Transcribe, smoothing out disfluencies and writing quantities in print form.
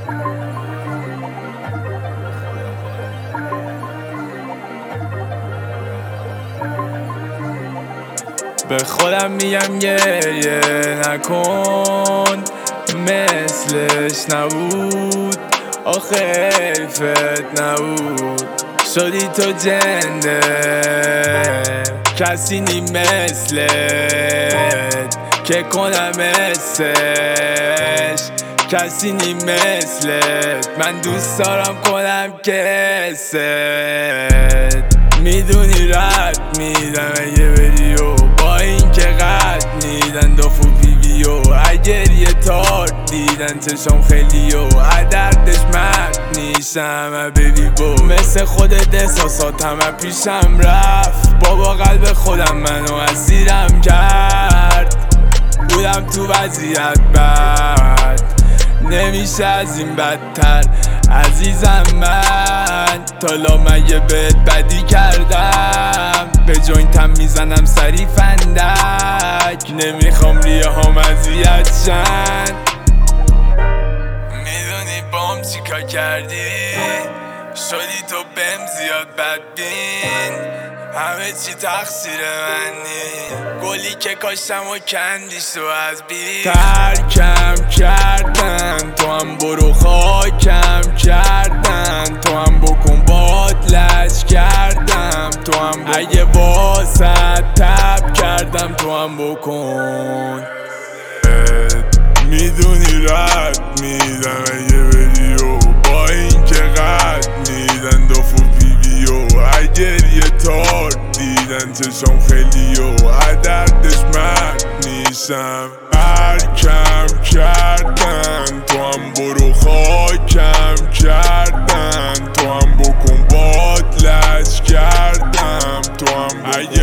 به خودم میگم گریه نکن، مثلش نبود، آخه حیفت نبود. شدی تو جنده کسی نی مثلت که کنم حسش، کسی نی مثلت. من دوست دارم کنم که حست میدونی رد میدن اگه بری و با این که قد میدن دافو ویدیو. اگر یه تار دیدن چشم خیلی و دردش مرد نیشم بیبی بو. مثل خودت احساساتم پیشم رفت، بابا قلب خودم منو اسیرم کرد. بودم تو وضعیت بد، نمیشه از این بدتر عزیزم. من تالا مگه بهت بدی کردم؟ به جوینتم میزنم سری فندک، نمیخوام ریه هم اذیت شن. میدونی بام چیکار کردی؟ شدی تو بهم زیاد بدبین، همه چی تقصیر منی. گلی که کاشتم و کندیش تو از بی ترکم کردن، تو هم برو خاکم کردن، تو هم بکن بادلش کردم، تو هم اگه واسه تب کردم تو هم بکن. میدونی رد میدم اگه بری و با این که قد میدن دافو ویدیو. اگر یه تار دیدن چشم خیلی و دردش مرد نیشم. ترکم کردن، تو هم برو خاکم کردن، تو هم بکن بادلش کردم، تو هم